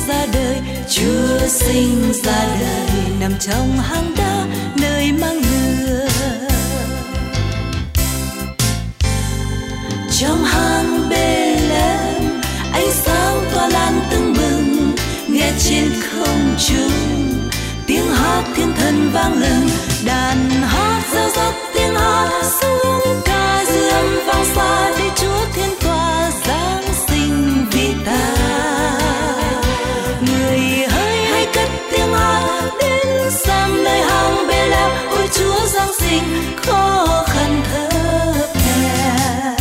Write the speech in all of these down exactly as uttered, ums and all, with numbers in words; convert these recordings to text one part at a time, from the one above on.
ra đời, Chúa sinh ra đời nằm trong hang đá nơi mang lửa. Trong hang Bê-lem, ánh sáng tỏa lan tưng bừng, nghe trên không trung tiếng hát thiên thần vang lên. Đàn hát reo rắt tiếng hát xuống ca dương vang xa, để Chúa thiên tòa giáng sinh vì ta. Người hỡi hãy cất tiếng hát đến xem nơi hang Bê-lem, ôi Chúa giáng sinh khó khăn thấp thèm.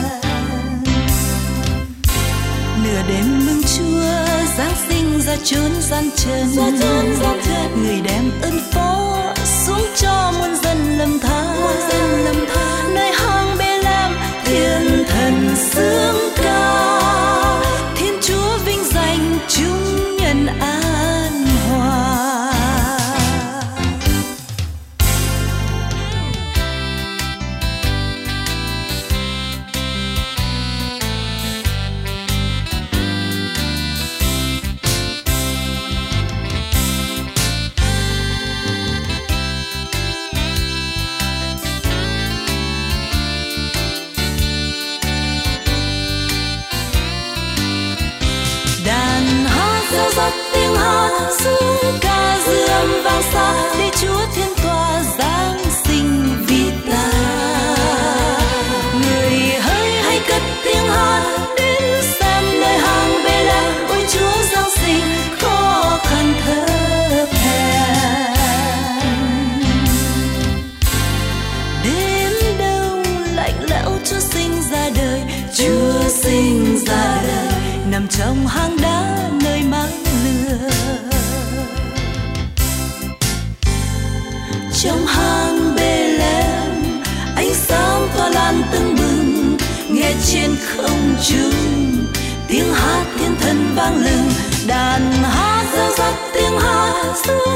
Nửa đêm mừng Chúa giáng sinh ra chốn gian trần, ra chốn gian trần. Người đem ơn phó xuống cho muôn dân lầm than, muôn dân lầm than. Nơi hang Bê-lem thiên thần sướng ca, Thiên Chúa vinh danh chúng nhân an hòa. Tiếng hát xuống ca dương vang xa, để Chúa thiên tòa giáng sinh vì ta. Người hỡi hãy cất tiếng hát đến xem nơi hang Bê-lem, ôi Chúa giáng sinh khó khăn thấp thèm. Đêm đông lạnh lẽo Chúa sinh ra đời, Chúa sinh ra đời nằm trong hang đá nơi mang lửa. Trong hang Bê-lem, ánh sáng tỏa lan tưng bừng, nghe trên không trung tiếng hát thiên thần vang lên. Đàn hát reo rắt tiếng hát